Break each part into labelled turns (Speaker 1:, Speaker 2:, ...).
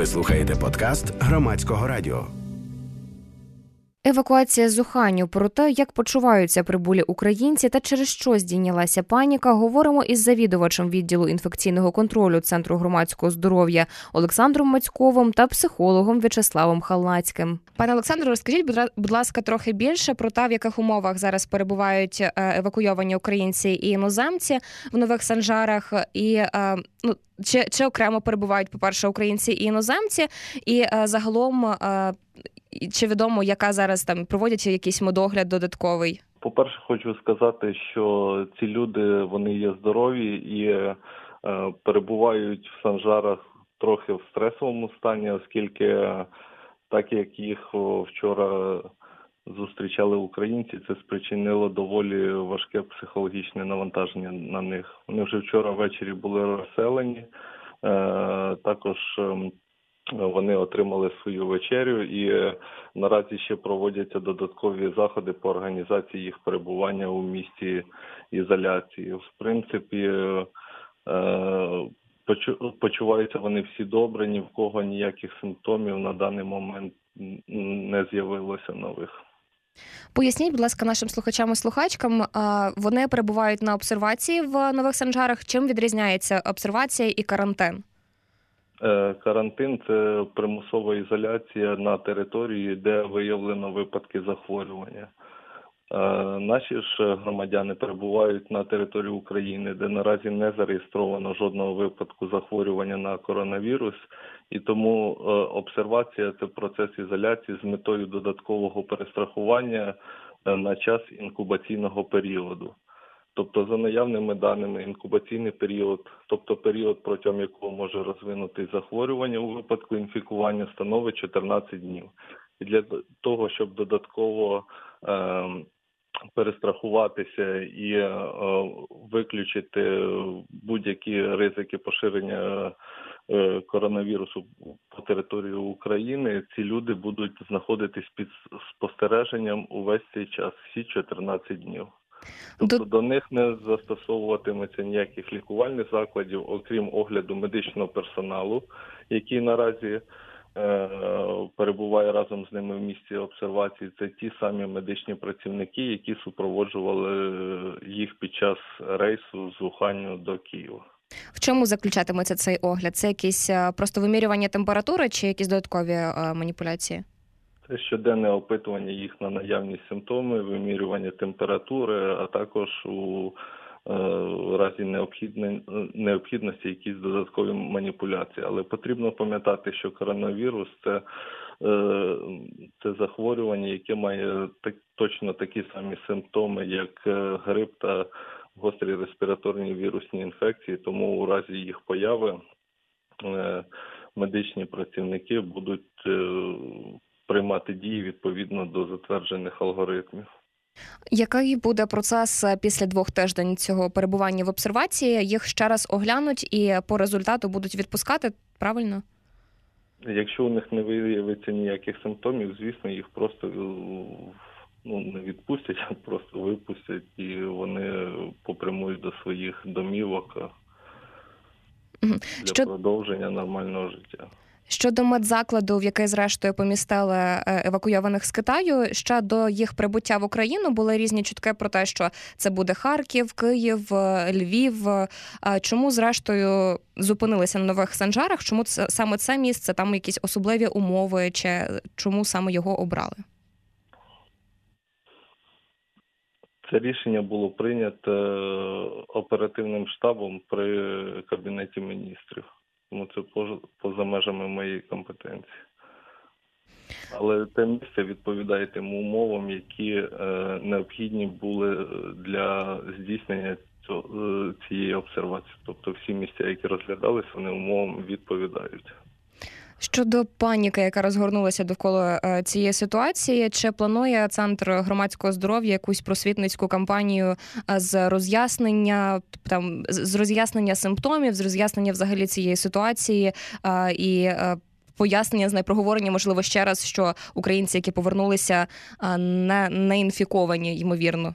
Speaker 1: Ви слухаєте подкаст Громадського радіо.
Speaker 2: Евакуація з Уханю. Про те, як почуваються прибулі українці та через що здійнялася паніка, говоримо із завідувачем відділу інфекційного контролю Центру громадського здоров'я Олександром Мацьковим та психологом В'ячеславом Халнацьким. Пане Олександре, розкажіть, будь ласка, трохи більше про те, в яких умовах зараз перебувають евакуйовані українці і іноземці в Нових Санжарах, і чи окремо перебувають, по-перше, українці і іноземці, і загалом чи відомо, яка зараз там проводять якийсь медогляд додатковий?
Speaker 3: По-перше, хочу сказати, що ці люди, вони є здорові і перебувають в Санжарах трохи в стресовому стані, оскільки так як їх вчора зустрічали українці, це спричинило доволі важке психологічне навантаження на них. Вони вже вчора ввечері були розселені, також вони отримали свою вечерю і наразі ще проводяться додаткові заходи по організації їх перебування у місті ізоляції. В принципі, почуваються вони всі добре, ні в кого ніяких симптомів на даний момент не з'явилося нових.
Speaker 2: Поясніть, будь ласка, нашим слухачам і слухачкам, вони перебувають на обсервації в Нових Санжарах. Чим відрізняється обсервація і карантин?
Speaker 3: Карантин – це примусова ізоляція на території, де виявлено випадки захворювання. Наші ж громадяни перебувають на території України, де наразі не зареєстровано жодного випадку захворювання на коронавірус, і тому обсервація – це процес ізоляції з метою додаткового перестрахування на час інкубаційного періоду. Тобто, за наявними даними, інкубаційний період, тобто період, протягом якого може розвинутись захворювання у випадку інфікування, становить 14 днів. І для того, щоб додатково перестрахуватися і виключити будь-які ризики поширення коронавірусу по території України, ці люди будуть знаходитись під спостереженням увесь цей час, всі 14 днів. Тобто до них не застосовуватиметься ніяких лікувальних закладів, окрім огляду медичного персоналу, який наразі перебуває разом з ними в місці обсервації. Це ті самі медичні працівники, які супроводжували їх під час рейсу з Уханю до Києва.
Speaker 2: В чому заключатиметься цей огляд? Це якісь просто вимірювання температури чи якісь додаткові маніпуляції?
Speaker 3: Це щоденне опитування їх на наявність симптоми, вимірювання температури, а також у разі необхідності якісь додаткові маніпуляції. Але потрібно пам'ятати, що коронавірус – це захворювання, яке має точно такі самі симптоми, як грип та гострі респіраторні вірусні інфекції, тому у разі їх появи медичні працівники будуть приймати дії відповідно до затверджених алгоритмів.
Speaker 2: Який буде процес після 2 тижнів цього перебування в обсервації? Їх ще раз оглянуть і по результату будуть відпускати, правильно?
Speaker 3: Якщо у них не виявиться ніяких симптомів, звісно, їх просто не відпустять, а просто випустять і вони попрямують до своїх домівок для продовження нормального життя.
Speaker 2: Щодо медзакладу, в який, зрештою, помістили евакуйованих з Китаю, ще до їх прибуття в Україну були різні чутки про те, що це буде Харків, Київ, Львів. Чому, зрештою, зупинилися на Нових Санжарах? Чому саме це місце, там якісь особливі умови, чи чому саме його обрали?
Speaker 3: Це рішення було прийнято оперативним штабом при Кабінеті міністрів. Тому це поза межами моєї компетенції. Але те місце відповідає тим умовам, які необхідні були для здійснення цієї обсервації. Тобто всі місця, які розглядалися, вони умовам відповідають.
Speaker 2: Щодо паніки, яка розгорнулася довкола цієї ситуації, чи планує Центр громадського здоров'я якусь просвітницьку кампанію з роз'яснення симптомів, з роз'яснення взагалі цієї ситуації і пояснення, проговорення, можливо, ще раз, що українці, які повернулися, не інфіковані, ймовірно?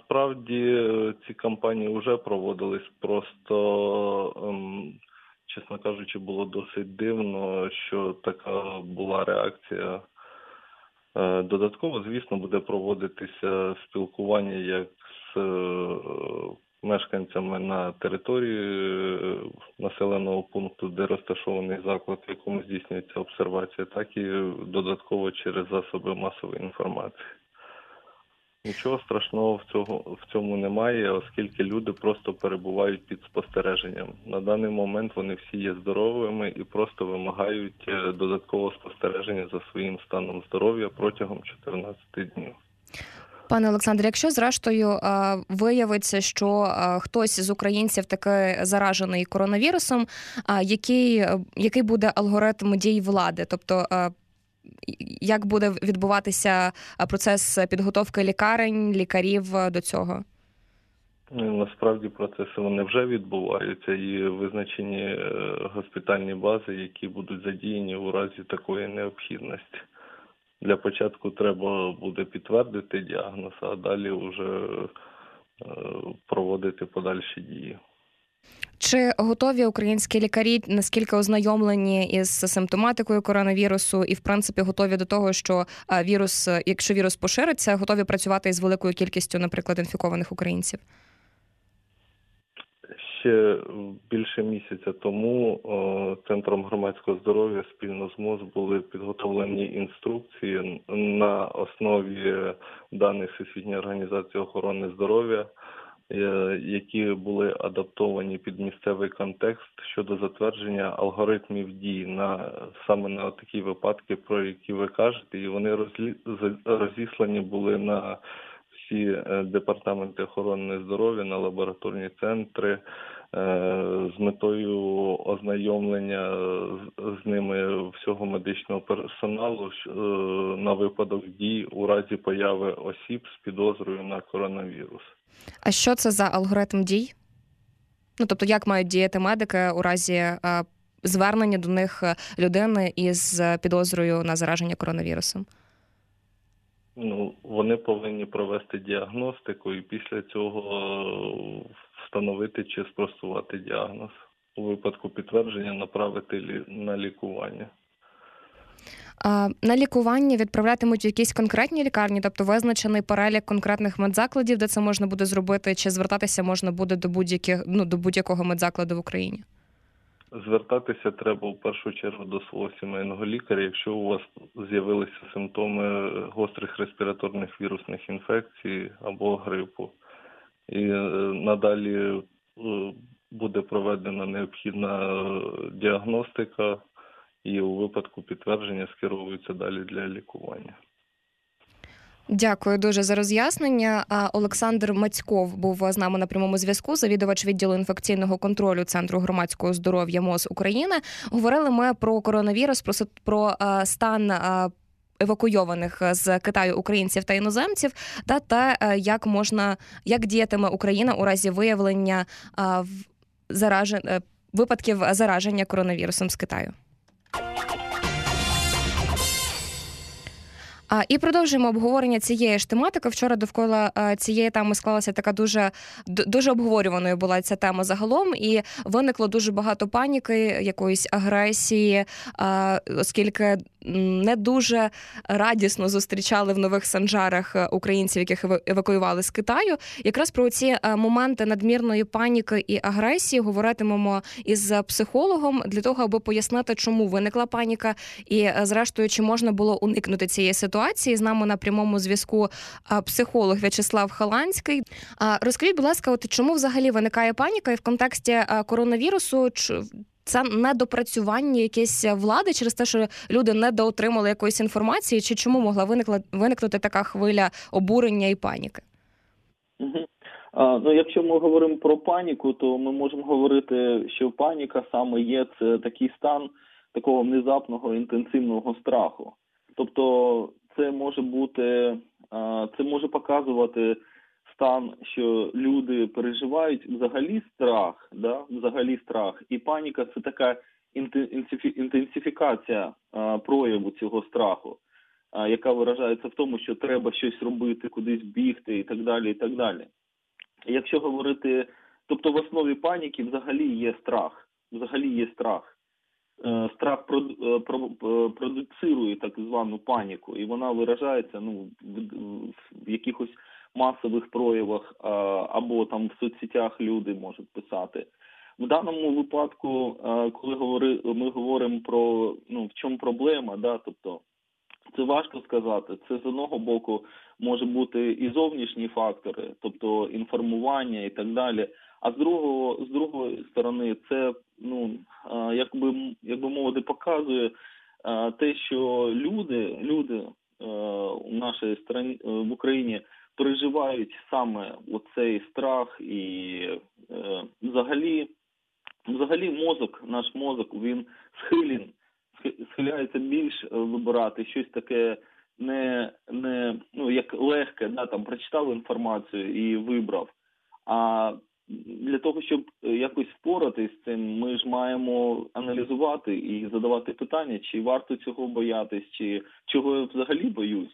Speaker 3: Насправді ці кампанії вже проводились, просто, чесно чесно кажучи, було досить дивно, що така була реакція. Додатково, звісно, буде проводитися спілкування як з мешканцями на території населеного пункту, де розташований заклад, в якому здійснюється обсервація, так і додатково через засоби масової інформації. Нічого страшного в цьому немає, оскільки люди просто перебувають під спостереженням. На даний момент вони всі є здоровими і просто вимагають додаткового спостереження за своїм станом здоров'я протягом 14 днів.
Speaker 2: Пане Олександре, якщо зрештою виявиться, що хтось з українців таки заражений коронавірусом, який буде алгоритм дій влади? Тобто, як буде відбуватися процес підготовки лікарень, лікарів до цього?
Speaker 3: Насправді процеси вони вже відбуваються і визначені госпітальні бази, які будуть задіяні у разі такої необхідності. Для початку треба буде підтвердити діагноз, а далі вже проводити подальші дії.
Speaker 2: Чи готові українські лікарі, наскільки ознайомлені із симптоматикою коронавірусу і, в принципі, готові до того, що якщо вірус пошириться, готові працювати із великою кількістю, наприклад, інфікованих українців?
Speaker 3: Ще більше місяця тому Центром громадського здоров'я спільно з МОЗ були підготовлені інструкції на основі даних Всесвітньої організації охорони здоров'я, які були адаптовані під місцевий контекст щодо затвердження алгоритмів дій саме на такі випадки, про які ви кажете, і вони розіслані були на всі департаменти охорони здоров'я, на лабораторні центри з метою ознайомлення з ними всього медичного персоналу на випадок дій у разі появи осіб з підозрою на коронавірус.
Speaker 2: А що це за алгоритм дій? Тобто, як мають діяти медики у разі звернення до них людини із підозрою на зараження коронавірусом?
Speaker 3: Вони повинні провести діагностику і після цього встановити чи спростувати діагноз. У випадку підтвердження направити на лікування.
Speaker 2: На лікування відправлятимуть в якісь конкретні лікарні, тобто визначений перелік конкретних медзакладів, де це можна буде зробити, чи звертатися можна буде до будь-якого медзакладу в Україні?
Speaker 3: Звертатися треба в першу чергу до свого сімейного лікаря, якщо у вас з'явилися симптоми гострих респіраторних вірусних інфекцій або грипу. І надалі буде проведена необхідна діагностика і у випадку підтвердження скеровуються далі для лікування.
Speaker 2: Дякую дуже за роз'яснення. Олександр Мацьков був з нами на прямому зв'язку, завідувач відділу інфекційного контролю Центру громадського здоров'я МОЗ України. Говорили ми про коронавірус, про стан евакуйованих з Китаю українців та іноземців та те, як діятиме Україна у разі виявлення випадків зараження коронавірусом з Китаю. І продовжуємо обговорення цієї ж тематики. Вчора довкола цієї теми склалася така дуже обговорюваною була ця тема загалом, і виникло дуже багато паніки, якоїсь агресії, оскільки не дуже радісно зустрічали в Нових Санжарах українців, яких евакуювали з Китаю. Якраз про ці моменти надмірної паніки і агресії говоритимемо із психологом для того, аби пояснити, чому виникла паніка і, зрештою, чи можна було уникнути цієї ситуації. З нами на прямому зв'язку психолог В'ячеслав Халанський. Розкажіть, будь ласка, чому взагалі виникає паніка і в контексті коронавірусу? Це недопрацювання якесь влади через те, що люди недоотримали якоїсь інформації, чи чому могла виникнути така хвиля обурення і паніки?
Speaker 4: Якщо ми говоримо про паніку, то ми можемо говорити, що паніка саме є це такий стан такого внезапного інтенсивного страху. Тобто це може показувати стан, що люди переживають взагалі страх, і паніка – це така інтенсифікація прояву цього страху, яка виражається в тому, що треба щось робити, кудись бігти і так далі, і так далі. Якщо говорити, тобто в основі паніки взагалі є страх. взагалі є страх. Страх продуцирує так звану паніку, і вона виражається в якихось масових проявах, або там в соцсетях люди можуть писати. В даному випадку, коли ми говоримо про в чому проблема, тобто це важко сказати. Це з одного боку може бути і зовнішні фактори, тобто інформування і так далі. А з другої сторони, це як би мовити, показує те, що люди у нашій країні, в Україні переживають саме оцей страх, і взагалі наш мозок, він схиляється більш вибирати щось таке як легке, там прочитав інформацію і вибрав. А для того, щоб якось впоратись з цим, ми ж маємо аналізувати і задавати питання, чи варто цього боятись, чи чого я взагалі боюсь.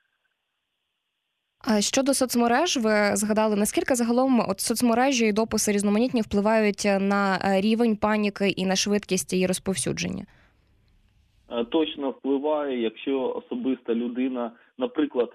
Speaker 2: А щодо соцмереж, ви згадали, наскільки загалом соцмережі і дописи різноманітні впливають на рівень паніки і на швидкість її розповсюдження?
Speaker 4: Точно впливає, якщо особиста людина, наприклад,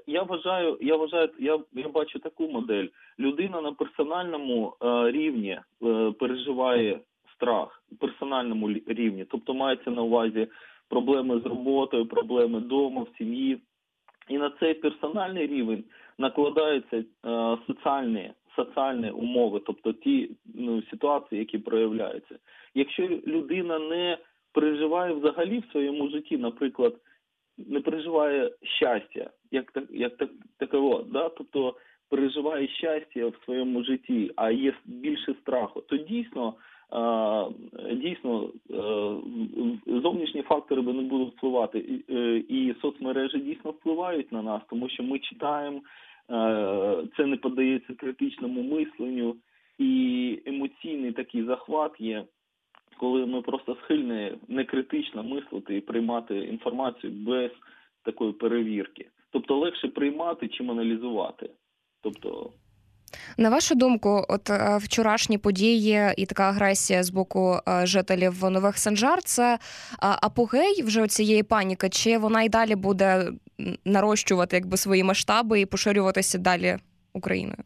Speaker 4: я бачу таку модель. Людина на персональному рівні переживає страх, персональному рівні, тобто мається на увазі проблеми з роботою, проблеми вдома, в сім'ї. І на цей персональний рівень накладаються соціальні умови, тобто ті ситуації, які проявляються. Якщо людина не переживає взагалі в своєму житті, наприклад, не переживає щастя, як таково, тобто переживає щастя в своєму житті, а є більше страху, то дійсно зовнішні фактори не будуть впливати. І соцмережі дійсно впливають на нас, тому що ми читаємо, це не піддається критичному мисленню, і емоційний такий захват є, коли ми просто схильні некритично мислити і приймати інформацію без такої перевірки. Тобто легше приймати, чим аналізувати.
Speaker 2: На вашу думку, вчорашні події і така агресія з боку жителів Нових Санжар – це апогей вже цієї паніки, чи вона і далі буде нарощувати свої масштаби і поширюватися далі Україною?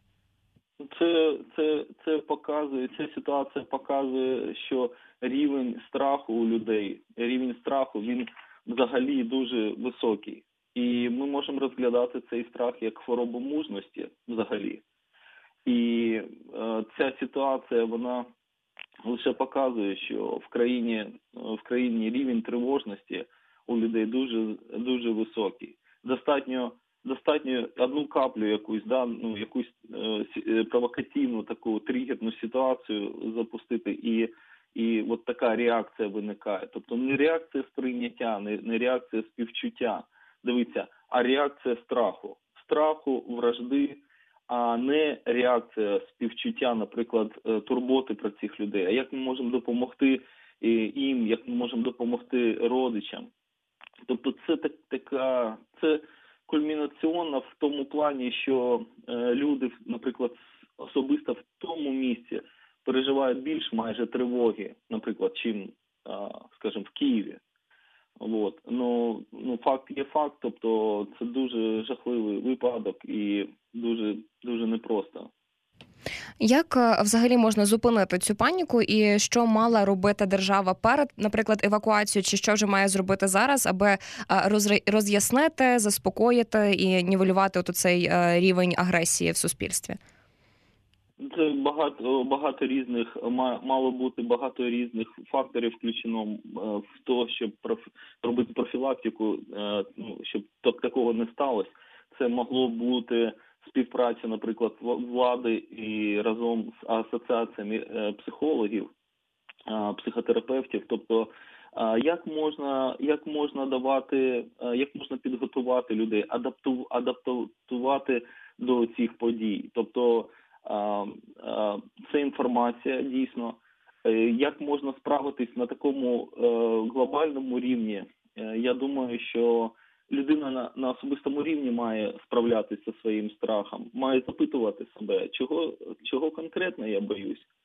Speaker 4: Ця ситуація показує, що рівень страху у людей, він взагалі дуже високий. І ми можемо розглядати цей страх як хворобу мужності взагалі. І ця ситуація, вона лише показує, що в країні рівень тривожності у людей дуже, дуже високий. Достатньо одну каплю якусь провокативну таку тригерну ситуацію запустити, і от така реакція виникає. Тобто не реакція сприйняття, не реакція співчуття, дивіться, а реакція страху, вражди, а не реакція співчуття, наприклад, турботи про цих людей. А як ми можемо допомогти їм, як ми можемо допомогти родичам? Тобто це кульмінаційно в тому плані, що люди, наприклад, особисто в тому місці переживають більш майже тривоги, наприклад, чим, скажімо, в Києві. Факт є факт, тобто це дуже жахливий випадок і дуже, дуже непросто.
Speaker 2: Як взагалі можна зупинити цю паніку і що мала робити держава перед, наприклад, евакуацією, чи що вже має зробити зараз, аби роз'яснити, заспокоїти і нівелювати цей рівень агресії в суспільстві?
Speaker 4: Це багато різних, мало бути багато різних факторів включено в те, щоб робити профілактику, щоб такого не сталося. Це могло бути співпраця, наприклад, влади і разом з асоціаціями психологів, психотерапевтів. Тобто, як можна підготувати людей, адаптувати до цих подій. Тобто, це інформація дійсно. Як можна справитись на такому глобальному рівні? Я думаю, що людина на особистому рівні має справлятися зі своїм страхом, має запитувати себе, чого конкретно я боюсь.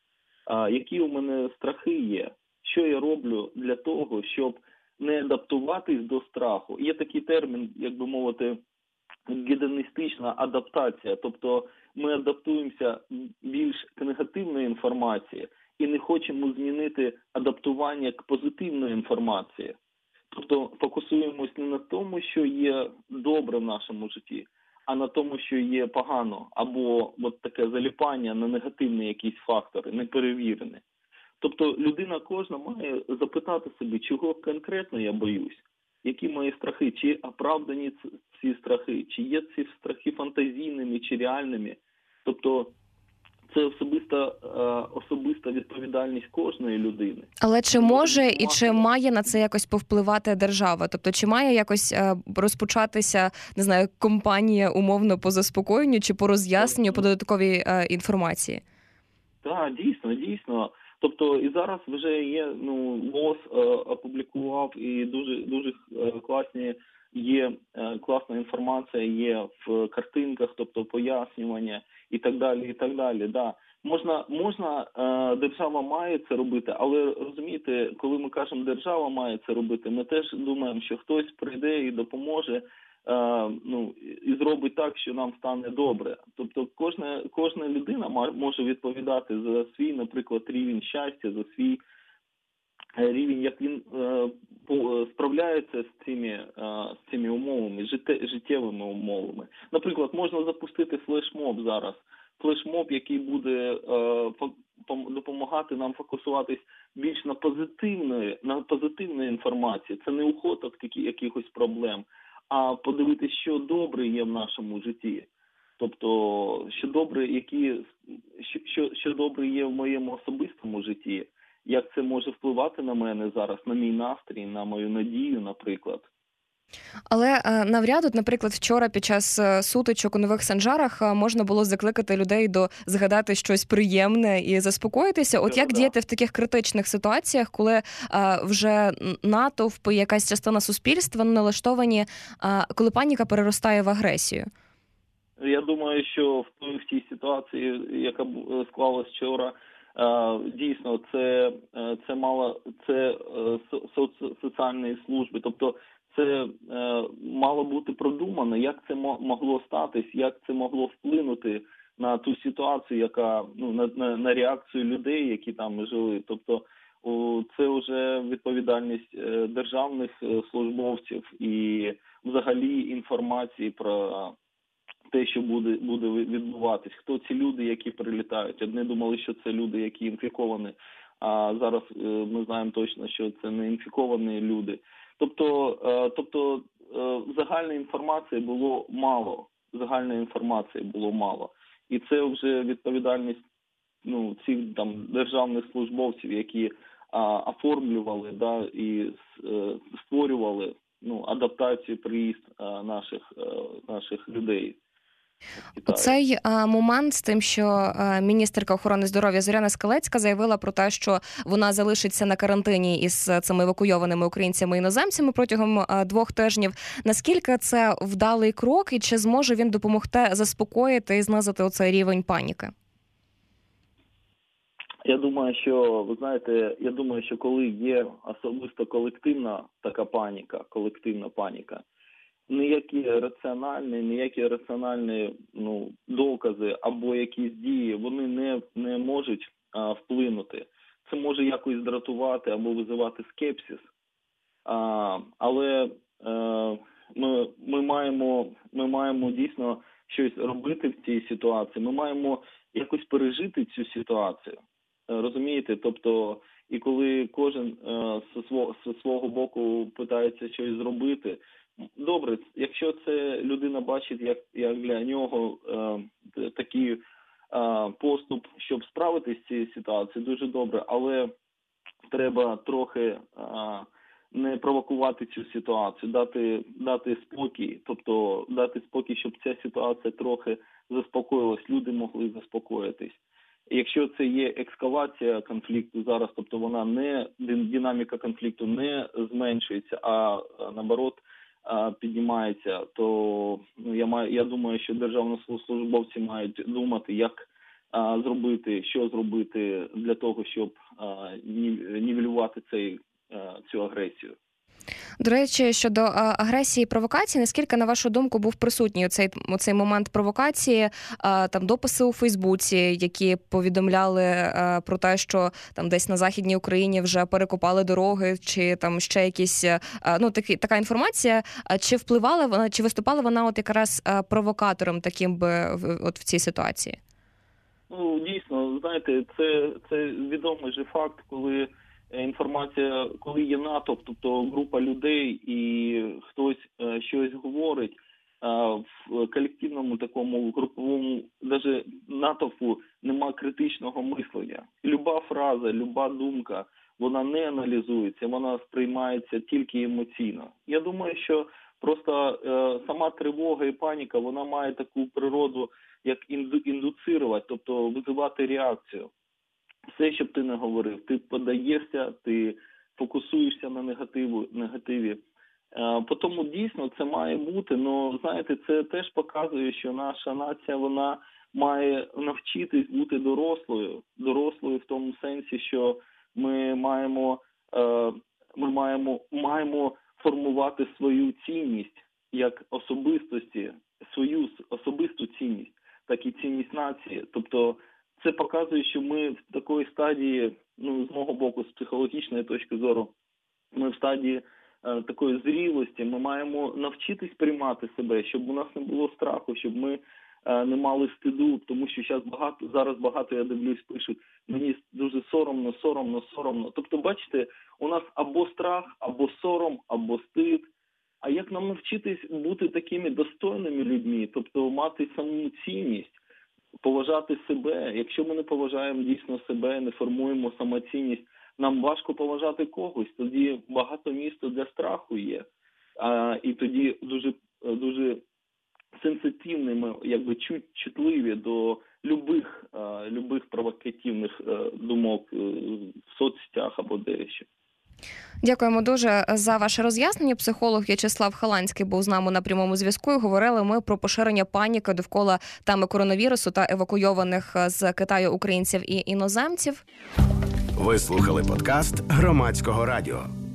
Speaker 4: які у мене страхи є, що я роблю для того, щоб не адаптуватись до страху. Є такий термін, як би мовити, гедоністична адаптація, тобто ми адаптуємося більш к негативної інформації і не хочемо змінити адаптування к позитивної інформації. Тобто фокусуємось не на тому, що є добре в нашому житті, а на тому, що є погано, або от таке заліпання на негативні якісь фактори, неперевірені. Тобто людина кожна має запитати собі, чого конкретно я боюсь, які мої страхи, чи оправдані ці страхи, чи є ці страхи фантазійними, чи реальними. Тобто це особиста відповідальність кожної людини.
Speaker 2: Але чи може і чи має на це якось повпливати держава? Тобто чи має якось розпочатися, не знаю, кампанія умовно по заспокоєнню чи по роз'ясненню, по додатковій інформації?
Speaker 4: Так, дійсно. Тобто і зараз вже є, МОЗ опублікував і дуже класні є, класна інформація є в картинках, тобто пояснювання і так далі. Да. Можна, держава має це робити, але розумієте, коли ми кажемо держава має це робити, ми теж думаємо, що хтось прийде і допоможе, і зробить так, що нам стане добре. Тобто кожна людина може відповідати за свій, наприклад, рівень щастя, за свій рівень, як він справляється з цими умовами, життєвими умовами. Наприклад, можна запустити флешмоб зараз. Флешмоб, який буде допомагати нам фокусуватись більш на позитивної інформації. Це не уход від якихось проблем, а подивитися, що добре є в нашому житті. Тобто, що добре є в моєму особистому житті, як це може впливати на мене зараз, на мій настрій, на мою надію, наприклад.
Speaker 2: Але навряд, наприклад, вчора під час сутичок у Нових Санжарах можна було закликати людей згадати щось приємне і заспокоїтися. От як діяти в таких критичних ситуаціях, коли вже натовп, якась частина суспільства налаштовані, коли паніка переростає в агресію?
Speaker 4: Я думаю, що в тій ситуації, яка склалась вчора, дійсно, це соціальні служби, тобто це мало бути продумано, як це могло статись, як це могло вплинути на ту ситуацію, яка на реакцію людей, які там жили. Тобто це вже відповідальність державних службовців і взагалі інформації про те, що буде відбуватись. Хто ці люди, які прилітають? Одні думали, що це люди, які інфіковані, а зараз ми знаємо точно, що це не інфіковані люди. Тобто загальної інформації було мало. І це вже відповідальність цих державних службовців, які оформлювали і створювали адаптацію, приїзд наших людей.
Speaker 2: Цей момент з тим, що міністерка охорони здоров'я Зоряна Скалецька заявила про те, що вона залишиться на карантині із цими евакуйованими українцями-іноземцями протягом 2 тижнів. Наскільки це вдалий крок і чи зможе він допомогти заспокоїти і знизити оцей рівень паніки?
Speaker 4: Я думаю, що коли є особисто колективна така колективна паніка, ніякі раціональні докази або якісь дії, вони не можуть вплинути. Це може якось дратувати або визивати скепсис. Але ми маємо дійсно щось робити в цій ситуації. Ми маємо якось пережити цю ситуацію. Розумієте? Тобто, і коли кожен зі свого боку питається щось зробити, добре, якщо це людина бачить, як для нього такий поступ, щоб справитися з цією ситуацією, дуже добре, але треба трохи не провокувати цю ситуацію, дати спокій, тобто дати спокій, щоб ця ситуація трохи заспокоїлась, люди могли заспокоїтись. Якщо це є ескалація конфлікту зараз, тобто динаміка конфлікту не зменшується, а наоборот піднімається, то я думаю, що державні службовці мають думати, як зробити, що зробити для того, щоб нівелювати цю агресію.
Speaker 2: До речі, щодо агресії і провокації, наскільки, на вашу думку, був присутній оцей момент провокації, там дописи у Фейсбуці, які повідомляли про те, що там десь на Західній Україні вже перекопали дороги, чи там ще якісь, така інформація, чи впливала вона, чи виступала вона от якраз провокатором таким би от в цій ситуації?
Speaker 4: Ну, дійсно, знаєте, це відомий же факт, коли інформація, коли є натовп, тобто група людей і хтось щось говорить, в колективному такому груповому, навіть натовпу нема критичного мислення. Люба фраза, люба думка, вона не аналізується, вона сприймається тільки емоційно. Я думаю, що просто сама тривога і паніка, вона має таку природу, як індуцирувати, тобто визивати реакцію. Все, щоб ти не говорив, ти подаєшся, ти фокусуєшся на негативі. Тому дійсно це має бути, але, знаєте, це теж показує, що наша нація, вона має навчитись бути дорослою в тому сенсі, що ми маємо формувати свою цінність як особистості, свою особисту цінність, так і цінність нації. Тобто це показує, що ми в такій стадії, з мого боку, з психологічної точки зору, ми в стадії такої зрілості, ми маємо навчитись приймати себе, щоб у нас не було страху, щоб ми не мали стиду, тому що зараз багато, я дивлюсь, пишуть, мені дуже соромно. Тобто, бачите, у нас або страх, або сором, або стид. А як нам навчитись бути такими достойними людьми, тобто мати саму цінність, поважати себе? Якщо ми не поважаємо дійсно себе, не формуємо самоцінність, нам важко поважати когось, тоді багато місця для страху є. І тоді дуже сенситивними, чутливі до любих провокативних думок в соцсетях або дещо.
Speaker 2: Дякуємо дуже за ваше роз'яснення. Психолог В'ячеслав Халанський був з нами на прямому зв'язку. І говорили ми про поширення паніки довкола теми коронавірусу та евакуйованих з Китаю українців і іноземців.
Speaker 1: Ви слухали подкаст Громадського радіо.